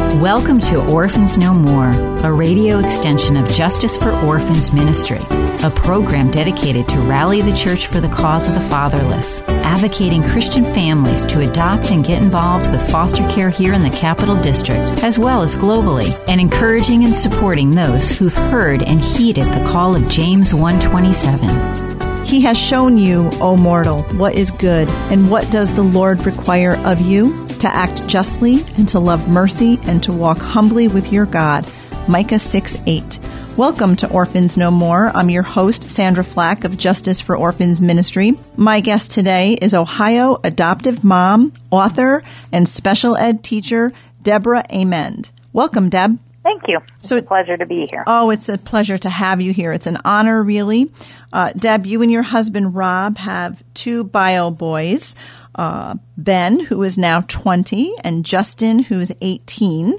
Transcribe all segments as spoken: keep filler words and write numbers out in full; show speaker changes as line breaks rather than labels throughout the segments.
Welcome to Orphans No More, a radio extension of Justice for Orphans Ministry, a program dedicated to rally the church for the cause of the fatherless, advocating Christian families to adopt and get involved with foster care here in the Capital District, as well as globally, and encouraging and supporting those who've heard and heeded the call of James one twenty-seven.
He has shown you, O mortal, what is good, and what does the Lord require of you? To act justly, and to love mercy, and to walk humbly with your God. Micah six eight. Welcome to Orphans No More. I'm your host, Sandra Flack of Justice for Orphans Ministry. My guest today is Ohio adoptive mom, author, and special ed teacher, Deborah Amend. Welcome, Deb.
Thank you. It's so, a pleasure to be here.
Oh, it's a pleasure to have you here. It's an honor, really. Uh, Deb, you and your husband, Rob, have two bio boys, uh, Ben, who is now twenty, and Justin, who is eighteen.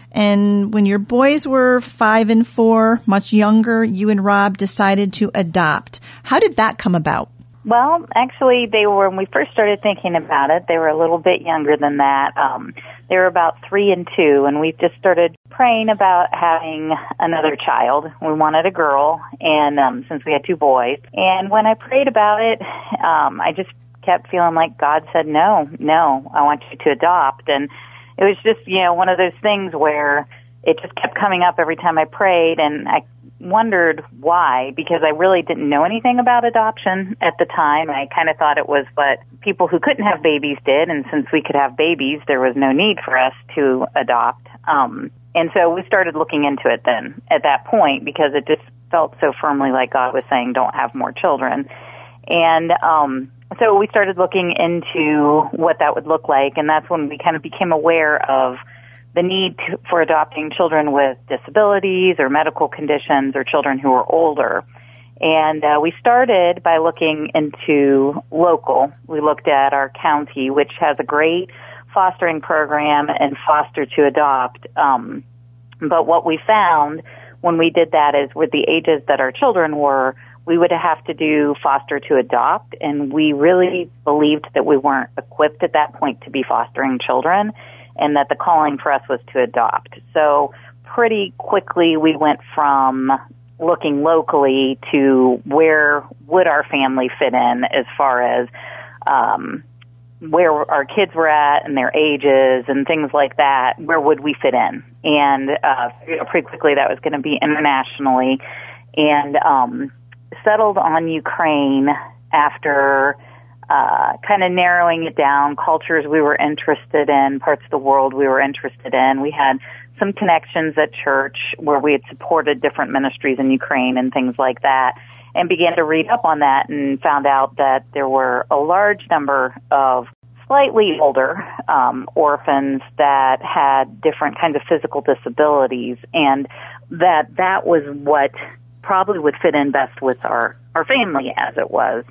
And when your boys were five and four, much younger, you and Rob decided to adopt. How did that come about?
Well, actually, they were, when we first started thinking about it, they were a little bit younger than that. Um, they were about three and two, and we just started praying about having another child. We wanted a girl, and um, since we had two boys. And when I prayed about it, um, I just kept feeling like God said, no, no, I want you to adopt. And it was just, you know, one of those things where it just kept coming up every time I prayed, and I wondered why, because I really didn't know anything about adoption at the time. I kind of thought it was what people who couldn't have babies did, and since we could have babies, there was no need for us to adopt. Um, and so we started looking into it then at that point, because it just felt so firmly like God was saying, don't have more children. And um, so we started looking into what that would look like, and that's when we kind of became aware of the need to, for adopting children with disabilities or medical conditions or children who are older. And uh, we started by looking into local. We looked at our county, which has a great fostering program and foster to adopt. Um, but what we found when we did that is with the ages that our children were, we would have to do foster to adopt, and we really believed that we weren't equipped at that point to be fostering children, and that the calling for us was to adopt. So pretty quickly we went from looking locally to where would our family fit in as far as um, where our kids were at and their ages and things like that. Where would we fit in? And uh, pretty quickly that was going to be internationally, and um, settled on Ukraine after Uh, kind of narrowing it down, cultures we were interested in, parts of the world we were interested in. We had some connections at church where we had supported different ministries in Ukraine and things like that, and began to read up on that and found out that there were a large number of slightly older um, orphans that had different kinds of physical disabilities, and that that was what probably would fit in best with our, our family as it was.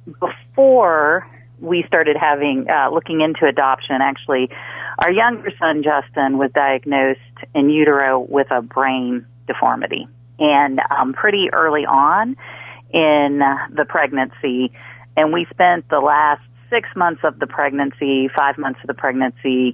Before we started having, uh, looking into adoption, actually, our younger son, Justin, was diagnosed in utero with a brain deformity. And um, pretty early on in the pregnancy, and we spent the last six months of the pregnancy, five months of the pregnancy,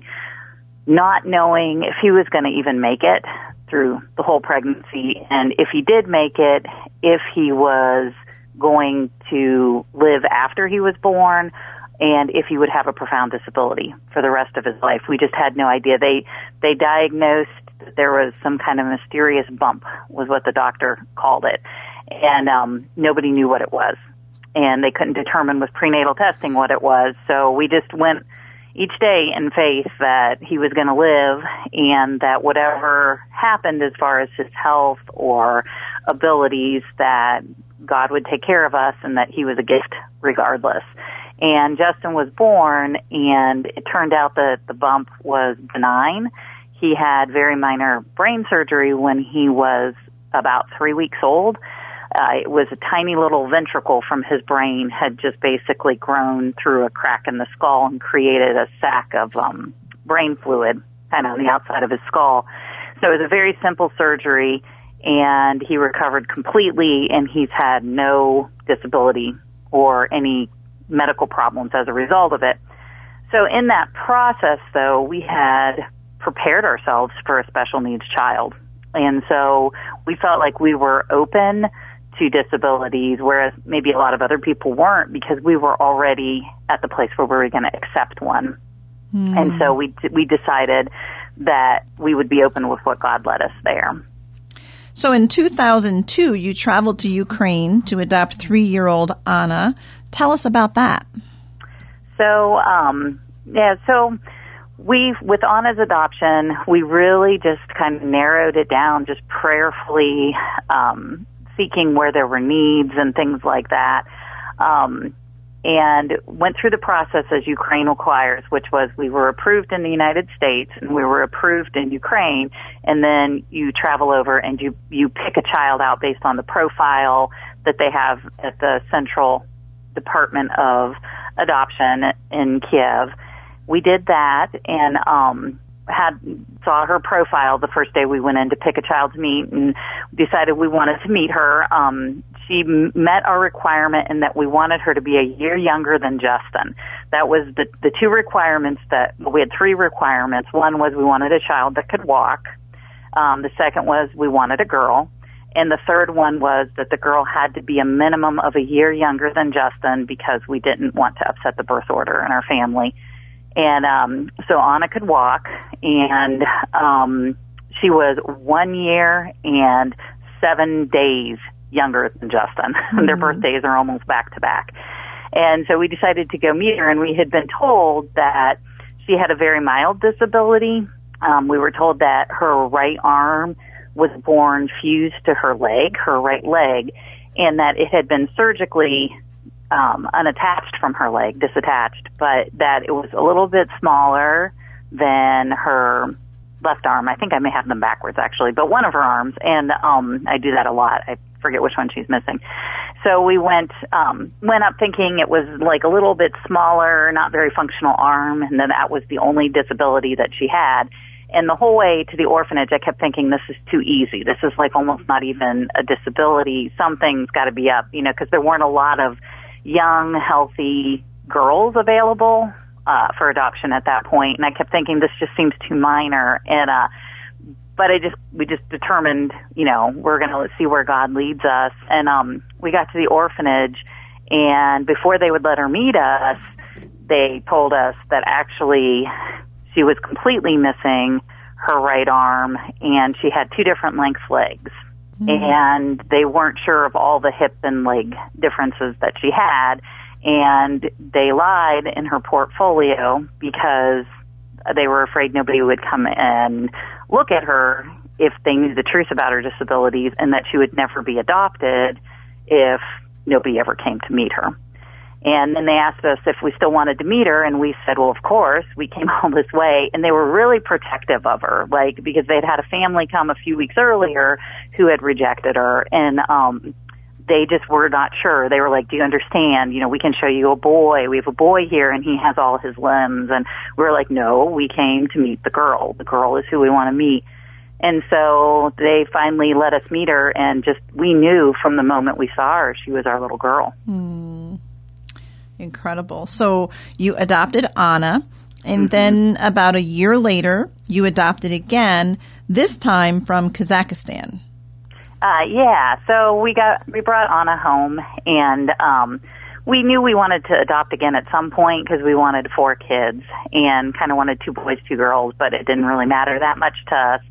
not knowing if he was going to even make it through the whole pregnancy. And if he did make it, if he was going to live after he was born, and if he would have a profound disability for the rest of his life. We just had no idea. They they diagnosed that there was some kind of mysterious bump, was what the doctor called it, and um, nobody knew what it was, and they couldn't determine with prenatal testing what it was. So we just went each day in faith that he was going to live, and that whatever happened as far as his health or abilities, that God would take care of us, and that he was a gift regardless. And Justin was born, and it turned out that the bump was benign. He had very minor brain surgery when he was about three weeks old. Uh, it was a tiny little ventricle from his brain had just basically grown through a crack in the skull and created a sac of um, brain fluid kind of on the outside of his skull. So it was a very simple surgery, and he recovered completely, and he's had no disability or any medical problems as a result of it. So in that process, though, we had prepared ourselves for a special needs child. And so we felt like we were open to disabilities, whereas maybe a lot of other people weren't, because we were already at the place where we were going to accept one. Mm. And so we we decided that we would be open with what God led us there.
So in two thousand two, you traveled to Ukraine to adopt three-year-old Anna. Tell us about that.
So, um, yeah, so we, with Anna's adoption, we really just kind of narrowed it down, just prayerfully um, seeking where there were needs and things like that, um, and went through the process as Ukraine requires, which was we were approved in the United States and we were approved in Ukraine, and then you travel over and you, you pick a child out based on the profile that they have at the Central Department of Adoption in Kiev. We did that and um, had saw her profile the first day we went in to pick a child to meet, and decided we wanted to meet her. Um, she met our requirement in that we wanted her to be a year younger than Justin. That was the, the two requirements that we had three requirements. One was we wanted a child that could walk. Um, the second was we wanted a girl. And the third one was that the girl had to be a minimum of a year younger than Justin, because we didn't want to upset the birth order in our family. And um, so Anna could walk, and um, she was one year and seven days younger than Justin. Mm-hmm. Their birthdays are almost back to back. And so we decided to go meet her, and we had been told that she had a very mild disability. Um, we were told that her right arm was born fused to her leg, her right leg, and that it had been surgically um, unattached from her leg, disattached, but that it was a little bit smaller than her left arm. I think I may have them backwards, actually, but one of her arms, and um, I do that a lot. I forget which one she's missing. So we went um, went up thinking it was like a little bit smaller, not very functional arm, and then that was the only disability that she had. And the whole way to the orphanage, I kept thinking, this is too easy. This is like almost not even a disability. Something's got to be up, you know, because there weren't a lot of young, healthy girls available uh, for adoption at that point. And I kept thinking, this just seems too minor. And uh, but I just we just determined, you know, we're going to see where God leads us. And um, we got to the orphanage, and before they would let her meet us, they told us that actually she was completely missing her right arm, and she had two different length legs. Mm-hmm. And they weren't sure of all the hip and leg differences that she had, and they lied in her portfolio because they were afraid nobody would come and look at her if they knew the truth about her disabilities, and that she would never be adopted if nobody ever came to meet her. And then they asked us if we still wanted to meet her, and we said, well, of course. We came all this way, and they were really protective of her, like, because they'd had a family come a few weeks earlier who had rejected her, and um, they just were not sure. They were like, do you understand? You know, we can show you a boy. We have a boy here, and he has all his limbs. And we were like, no, we came to meet the girl. The girl is who we want to meet. And so they finally let us meet her, and just we knew from the moment we saw her, she was our little girl.
Hmm. Incredible. So you adopted Anna, and mm-hmm. then about a year later, you adopted again, this time from Kazakhstan.
Uh, yeah. So we got we brought Anna home, and um, we knew we wanted to adopt again at some point because we wanted four kids and kind of wanted two boys, two girls, but it didn't really matter that much to us.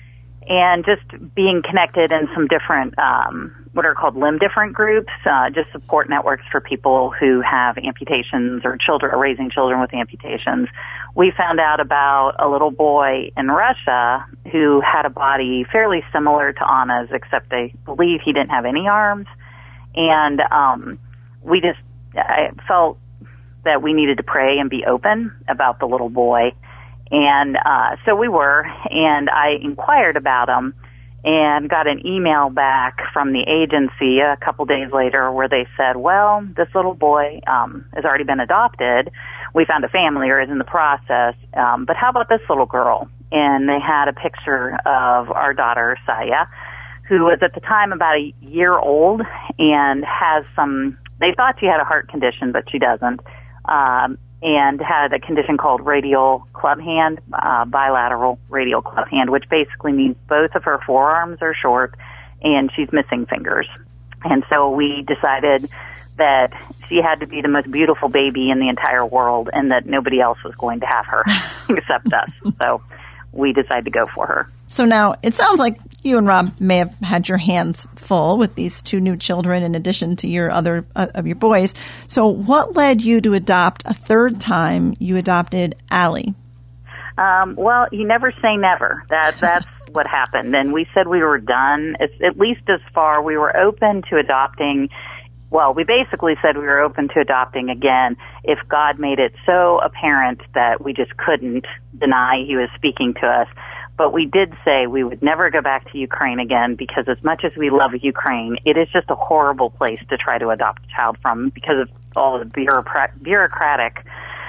And just being connected in some different, um, what are called limb different groups, uh, just support networks for people who have amputations or children, or raising children with amputations. We found out about a little boy in Russia who had a body fairly similar to Anna's, except they believe he didn't have any arms. And um, we just I felt that we needed to pray and be open about the little boy. And uh, so we were, and I inquired about him and got an email back from the agency a couple days later where they said, well, this little boy um, has already been adopted. We found a family or is in the process, um, but how about this little girl? And they had a picture of our daughter, Saya, who was at the time about a year old and has some, they thought she had a heart condition, but she doesn't. Um, and had a condition called radial club hand, uh, bilateral radial club hand, which basically means both of her forearms are short and she's missing fingers. And so we decided that she had to be the most beautiful baby in the entire world and that nobody else was going to have her except us. So we decided to go for her.
So now it sounds like you and Rob may have had your hands full with these two new children in addition to your other uh, of your boys. So what led you to adopt a third time? You adopted Allie.
Um, well, you never say never. That that's what happened. And we said we were done, at, at least as far. We were open to adopting. Well, we basically said we were open to adopting again if God made it so apparent that we just couldn't deny He was speaking to us. But we did say we would never go back to Ukraine again because as much as we love Ukraine, it is just a horrible place to try to adopt a child from because of all the bureaucrat- bureaucratic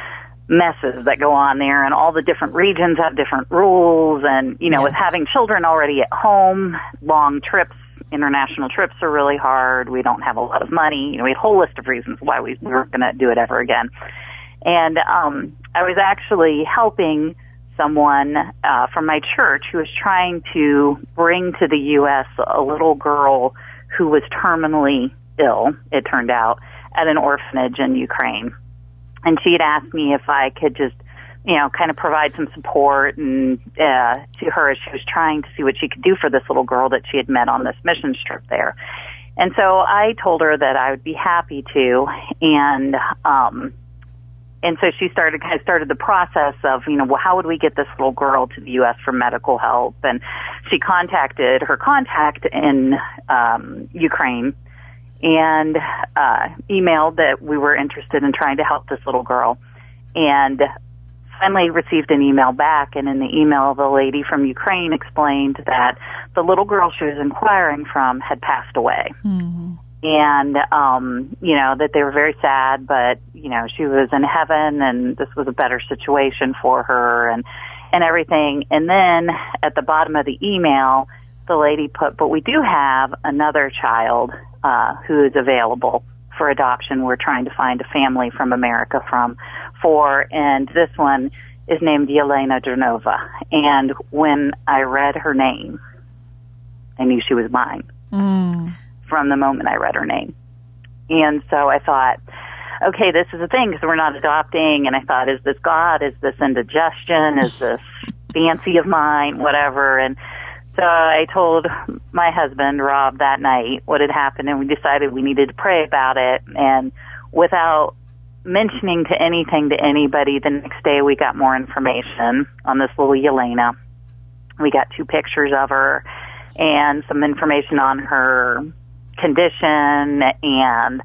messes that go on there, and all the different regions have different rules. And, you know, yes. with having children already at home, long trips, international trips are really hard. We don't have a lot of money. You know, we had a whole list of reasons why we, we weren't going to do it ever again. And um, I was actually helping someone uh, from my church who was trying to bring to the U S a little girl who was terminally ill, it turned out, at an orphanage in Ukraine. And she had asked me if I could just, you know, kind of provide some support and uh, to her as she was trying to see what she could do for this little girl that she had met on this missions trip there. And so I told her that I would be happy to, and um, and so she started kind of started the process of, you know, well, how would we get this little girl to the U S for medical help? And she contacted her contact in um, Ukraine and uh, emailed that we were interested in trying to help this little girl. And finally received an email back, and in the email, the lady from Ukraine explained that the little girl she was inquiring from had passed away. Mm-hmm. And, um, you know, that they were very sad, but, you know, she was in heaven and this was a better situation for her and, and everything. And then at the bottom of the email, the lady put, but we do have another child uh, who is available for adoption. We're trying to find a family from America from for, and this one is named Yelena Dronova. And when I read her name, I knew she was mine mm. from the moment I read her name. And so I thought, okay, this is a thing because we're not adopting. And I thought, is this God? Is this indigestion? Is this fancy of mine? Whatever. And so I told my husband, Rob, that night what had happened, and we decided we needed to pray about it. And without mentioning to anything to anybody, the next day we got more information on this little Yelena. We got two pictures of her and some information on her condition, and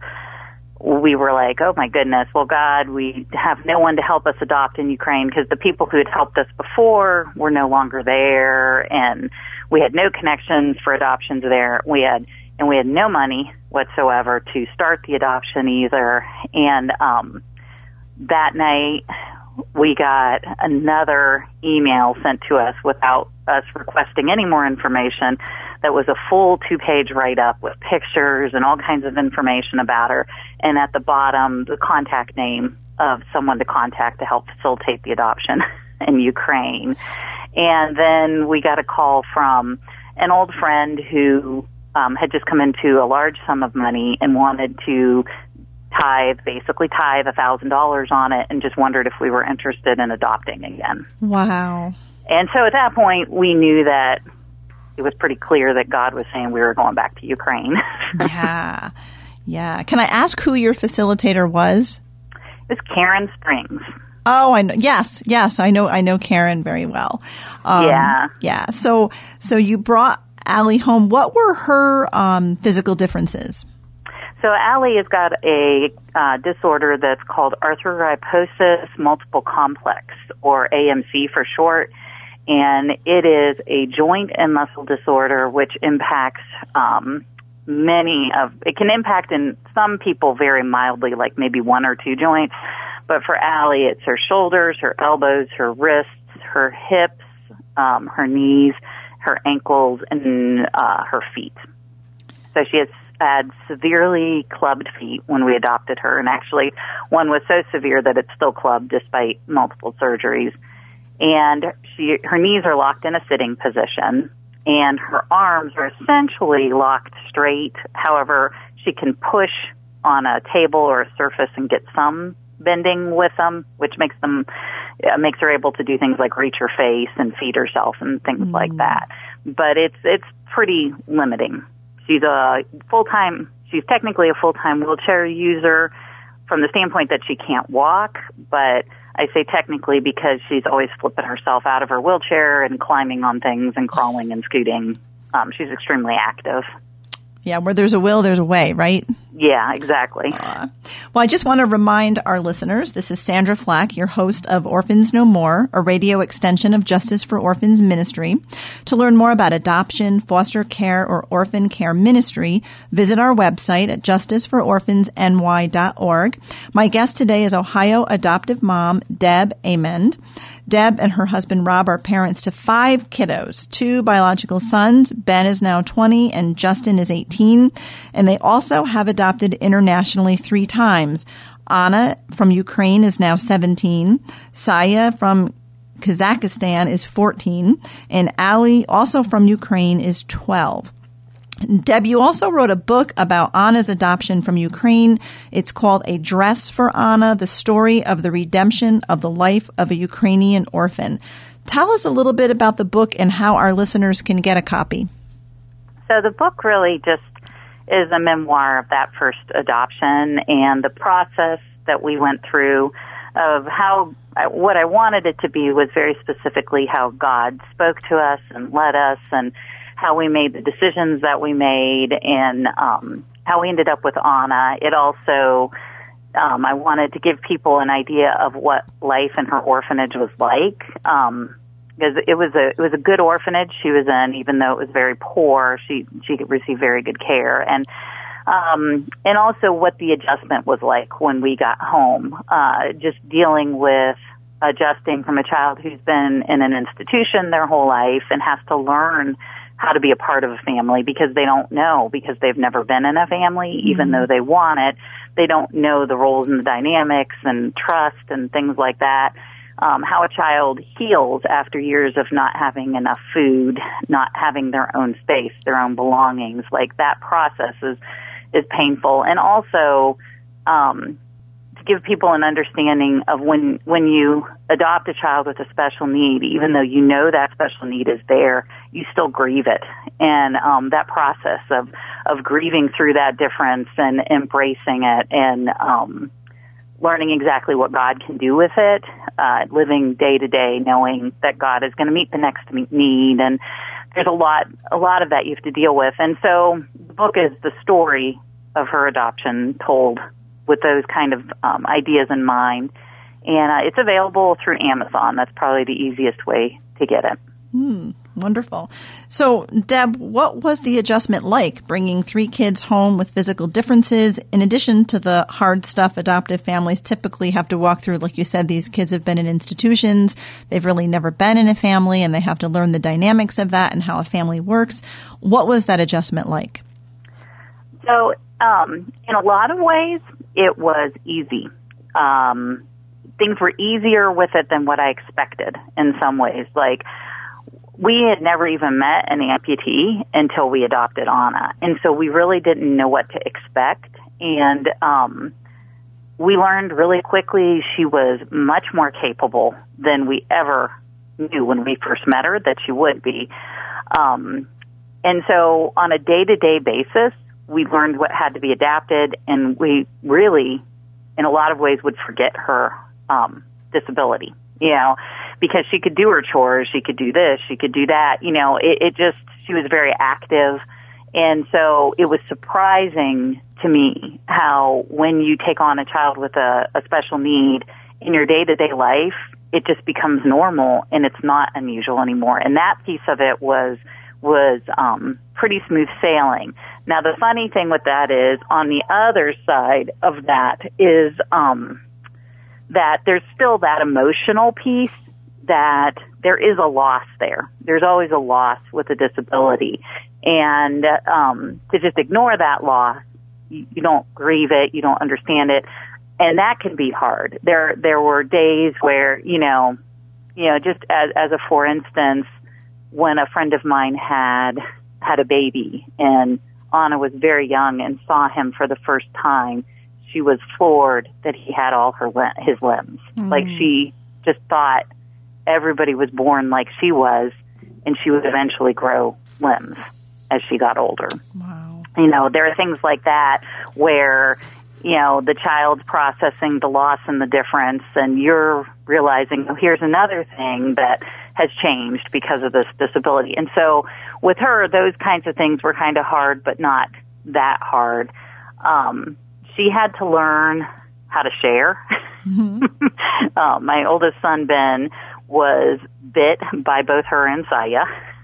we were like, oh my goodness, well, God, we have no one to help us adopt in Ukraine because the people who had helped us before were no longer there, and we had no connections for adoptions there. We had, and we had no money whatsoever to start the adoption either. And um, that night, we got another email sent to us without us requesting any more information. That was a full two-page write-up with pictures and all kinds of information about her. And at the bottom, the contact name of someone to contact to help facilitate the adoption in Ukraine. And then we got a call from an old friend who um, had just come into a large sum of money and wanted to tithe, basically tithe one thousand dollars on it, and just wondered if we were interested in adopting again.
Wow.
And so at that point, we knew that it was pretty clear that God was saying we were going back to Ukraine.
Yeah. Yeah. Can I ask who your facilitator was?
It was Karen Springs.
Oh, I know. Yes. Yes. I know. I know Karen very well. Um,
yeah.
Yeah. So, so you brought Allie home. What were her um, physical differences?
So Allie has got a uh, disorder that's called arthrogryposis multiple complex, or A M C for short. And it is a joint and muscle disorder which impacts um, many of, it can impact in some people very mildly, like maybe one or two joints. But for Allie, it's her shoulders, her elbows, her wrists, her hips, um, her knees, her ankles, and uh, her feet. So she has had severely clubbed feet when we adopted her, and actually one was so severe that it's still clubbed despite multiple surgeries. And she, her knees are locked in a sitting position, and her arms are essentially locked straight. However, she can push on a table or a surface and get some bending with them, which makes them uh, makes her able to do things like reach her face and feed herself and things mm. like that. But it's it's pretty limiting. She's a full-time, she's technically a full-time wheelchair user from the standpoint that she can't walk, but I say technically because she's always flipping herself out of her wheelchair and climbing on things and crawling and scooting. Um, she's extremely active.
Yeah, where there's a will, there's a way, right?
Yeah, exactly.
Uh, well, I just want to remind our listeners, this is Sandra Flack, your host of Orphans No More, a radio extension of Justice for Orphans Ministry. To learn more about adoption, foster care, or orphan care ministry, visit our website at justice for orphans n y dot org. My guest today is Ohio adoptive mom Deb Amend. Deb and her husband Rob are parents to five kiddos, two biological sons. Ben is now twenty and Justin is eighteen. And they also have adopted internationally three times. Anna from Ukraine is now seventeen. Saya from Kazakhstan is fourteen. And Ali, also from Ukraine, is twelve. Deb, you also wrote a book about Anna's adoption from Ukraine. It's called A Dress for Anna, the story of the redemption of the life of a Ukrainian orphan. Tell us a little bit about the book and how our listeners can get a copy.
So the book really just is a memoir of that first adoption and the process that we went through of how, what I wanted it to be was very specifically how God spoke to us and led us and how we made the decisions that we made, and um, how we ended up with Anna. It also, um, I wanted to give people an idea of what life in her orphanage was like, um, because it was a it was a good orphanage she was in, even though it was very poor. She she received very good care, and um, and also what the adjustment was like when we got home. Uh, just dealing with adjusting from a child who's been in an institution their whole life and has to learn how to be a part of a family because they don't know, because they've never been in a family, mm-hmm. even though they want it. They don't know the roles and the dynamics and trust and things like that. Um, how a child heals after years of not having enough food, not having their own space, their own belongings. Like that process is, is painful. And also, um, to give people an understanding of when, when you adopt a child with a special need, even though you know that special need is there, you still grieve it. And um, that process of, of grieving through that difference and embracing it and um, learning exactly what God can do with it, uh, living day to day knowing that God is going to meet the next need. And there's a lot, a lot of that you have to deal with. And so the book is the story of her adoption told with those kind of um, ideas in mind. And uh, it's available through Amazon. That's probably the easiest way to get it.
Hmm, wonderful. So, Deb, what was the adjustment like, bringing three kids home with physical differences, in addition to the hard stuff adoptive families typically have to walk through? Like you said, these kids have been in institutions. They've really never been in a family, and they have to learn the dynamics of that and how a family works. What was that adjustment like?
So, um, in a lot of ways, it was easy. Um, things were easier with it than what I expected in some ways. Like, we had never even met an amputee until we adopted Anna. And so we really didn't know what to expect. And um, we learned really quickly she was much more capable than we ever knew when we first met her that she would be. Um, and so on a day-to-day basis, we learned what had to be adapted, and we really, in a lot of ways, would forget her um, disability, you know, because she could do her chores, she could do this, she could do that, you know, it, it just, she was very active. And so it was surprising to me how when you take on a child with a, a special need in your day-to-day life, it just becomes normal and it's not unusual anymore. And that piece of it was was um, pretty smooth sailing. Now, the funny thing with that is, on the other side of that is um, that there's still that emotional piece, that there is a loss there. There's always a loss with a disability. And um, to just ignore that loss, you, you don't grieve it, you don't understand it, and that can be hard. There there were days where, you know, you know, just as, as a for instance, when a friend of mine had had a baby and Anna was very young and saw him for the first time, she was floored that he had all her his limbs. Mm. Like, she just thought everybody was born like she was, and she would eventually grow limbs as she got older.
Wow.
You know, there are things like that where, you know, the child's processing the loss and the difference, and you're realizing, oh, here's another thing that has changed because of this disability. And so with her, those kinds of things were kind of hard, but not that hard. Um, she had to learn how to share. Mm-hmm. uh, my oldest son, Ben, was bit by both her and Saya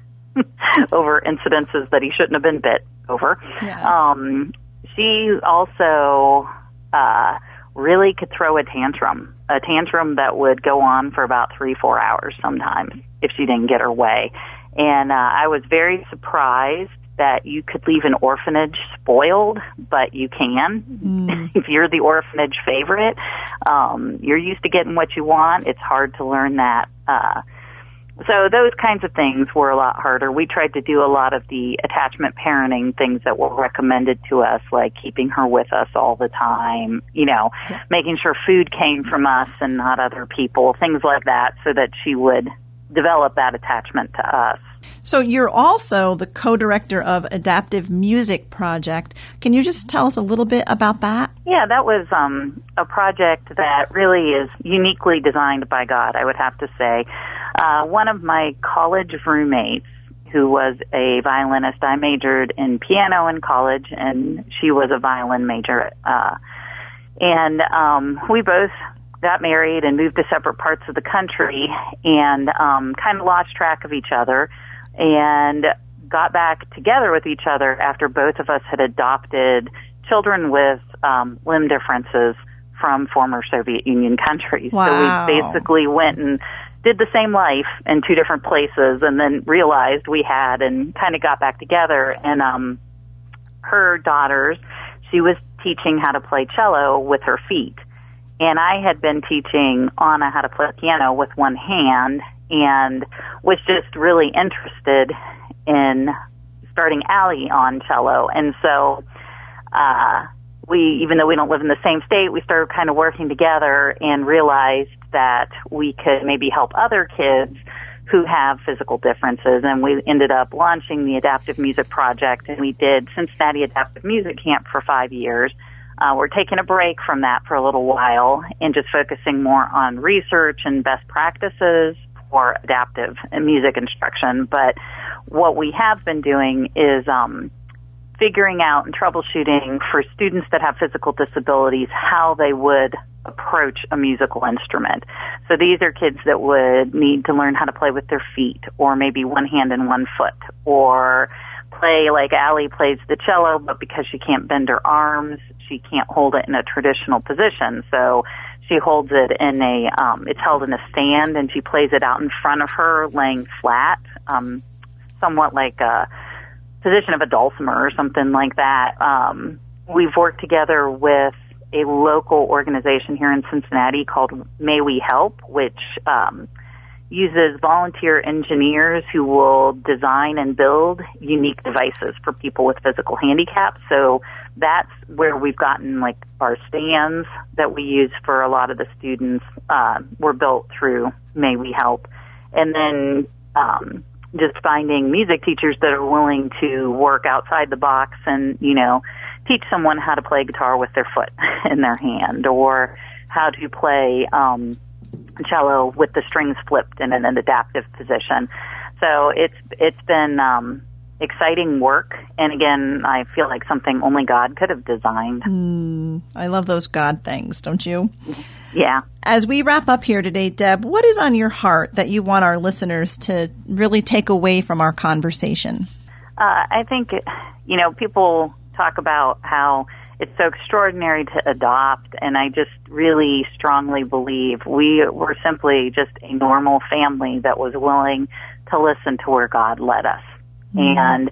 over incidences that he shouldn't have been bit over.
Yeah.
Um, she also uh, really could throw a tantrum, a tantrum that would go on for about three, four hours sometimes if she didn't get her way. And uh, I was very surprised that you could leave an orphanage spoiled, but you can. Mm. If you're the orphanage favorite, um, you're used to getting what you want. It's hard to learn that. Uh, so those kinds of things were a lot harder. We tried to do a lot of the attachment parenting things that were recommended to us, like keeping her with us all the time, you know, yeah. making sure food came from us and not other people, things like that, so that she would develop that attachment to us.
So you're also the co-director of Adaptive Music Project. Can you just tell us a little bit about that?
Yeah, that was um, a project that really is uniquely designed by God, I would have to say. Uh, one of my college roommates, who was a violinist, I majored in piano in college, and she was a violin major. Uh, and um, we both got married and moved to separate parts of the country, and um, kind of lost track of each other, and got back together with each other after both of us had adopted children with um, limb differences from former Soviet Union countries.
Wow.
So we basically went and did the same life in two different places, and then realized we had, and kind of got back together. And um, her daughters, she was teaching how to play cello with her feet. And I had been teaching Anna how to play piano with one hand, and was just really interested in starting Allie on cello. And so uh, we, even though we don't live in the same state, we started kind of working together and realized that we could maybe help other kids who have physical differences. And we ended up launching the Adaptive Music Project, and we did Cincinnati Adaptive Music Camp for five years. Uh, we're taking a break from that for a little while and just focusing more on research and best practices for adaptive music instruction. But what we have been doing is um, figuring out and troubleshooting for students that have physical disabilities how they would approach a musical instrument. So these are kids that would need to learn how to play with their feet, or maybe one hand and one foot, or play like Allie plays the cello, but because she can't bend her arms, she can't hold it in a traditional position. So she holds it in a, um, it's held in a stand, and she plays it out in front of her, laying flat, um, somewhat like a position of a dulcimer or something like that. Um, we've worked together with a local organization here in Cincinnati called May We Help, which um, uses volunteer engineers who will design and build unique devices for people with physical handicaps. So that's where we've gotten, like, our stands that we use for a lot of the students uh, were built through May We Help. And then um, just finding music teachers that are willing to work outside the box and, you know, teach someone how to play guitar with their foot in their hand, or how to play um, cello with the strings flipped in an adaptive position. So it's it's been um, exciting work, and again, I feel like something only God could have designed.
Mm, I love those God things, don't you?
Yeah.
As we wrap up here today, Deb, what is on your heart that you want our listeners to really take away from our conversation?
Uh, I think, you know, people talk about how it's so extraordinary to adopt, and I just really strongly believe we were simply just a normal family that was willing to listen to where God led us. Mm. And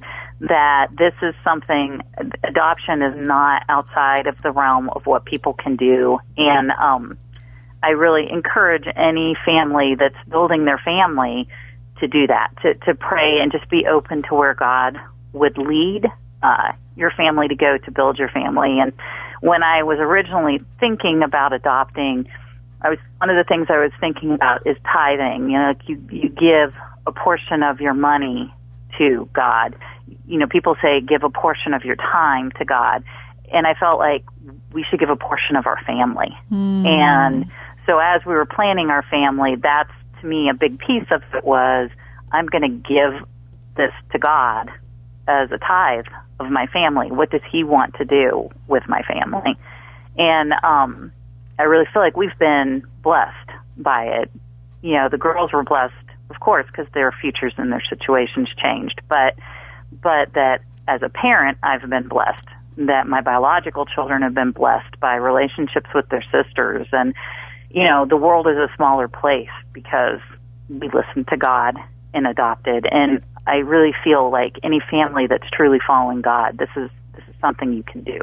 that this is something, adoption is not outside of the realm of what people can do. And um, I really encourage any family that's building their family to do that, to, to pray and just be open to where God would lead uh, your family to go to build your family. And when I was originally thinking about adopting, I was one of the things I was thinking about is tithing. You know, like you, you give a portion of your money to God. You know, people say give a portion of your time to God. And I felt like we should give a portion of our family. Mm. And so as we were planning our family, that's, to me, a big piece of it was, I'm going to give this to God as a tithe of my family. What does He want to do with my family? And um, I really feel like we've been blessed by it. You know, the girls were blessed, of course, because their futures and their situations changed. But but that as a parent, I've been blessed. That my biological children have been blessed by relationships with their sisters. And, you know, the world is a smaller place because we listen to God and adopted. And I really feel like any family that's truly following God, this is this is something you can do.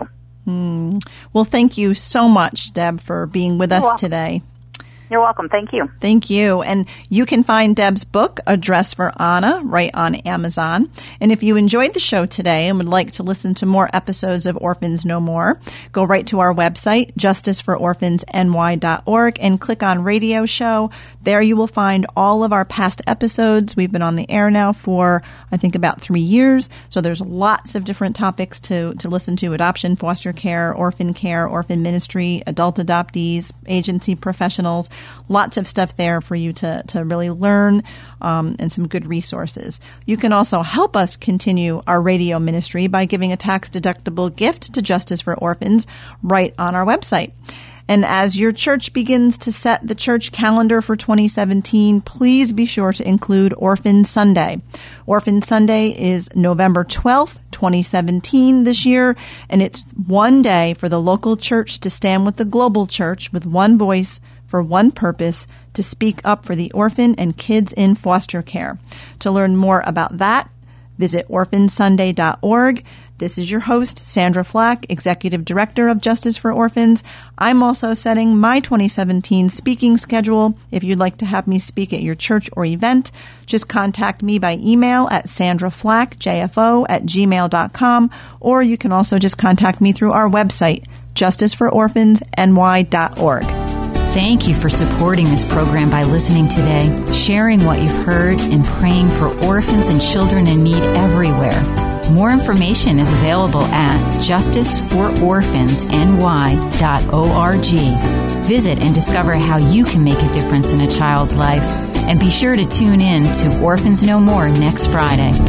Mm. Well, thank you so much, Deb, for being with
You're
us
welcome.
today.
You're welcome. Thank you.
Thank you. And you can find Deb's book, A Dress for Anna, right on Amazon. And if you enjoyed the show today and would like to listen to more episodes of Orphans No More, go right to our website, justice for orphans n y dot org, and click on Radio Show. There you will find all of our past episodes. We've been on the air now for, I think, about three years. So there's lots of different topics to, to listen to: adoption, foster care, orphan care, orphan ministry, adult adoptees, agency professionals. Lots of stuff there for you to, to really learn, um, and some good resources. You can also help us continue our radio ministry by giving a tax-deductible gift to Justice for Orphans right on our website. And as your church begins to set the church calendar for twenty seventeen, please be sure to include Orphan Sunday. Orphan Sunday is November twelfth, twenty seventeen this year, and it's one day for the local church to stand with the global church with one voice for one purpose, to speak up for the orphan and kids in foster care. To learn more about that, visit orphan sunday dot org. This is your host, Sandra Flack, Executive Director of Justice for Orphans. I'm also setting my twenty seventeen speaking schedule. If you'd like to have me speak at your church or event, just contact me by email at sandraflackjfo at gmail dot com, or you can also just contact me through our website, justice for orphans n y dot org.
Thank you for supporting this program by listening today, sharing what you've heard, and praying for orphans and children in need everywhere. More information is available at justice for orphans n y dot org. Visit and discover how you can make a difference in a child's life. And be sure to tune in to Orphans No More next Friday.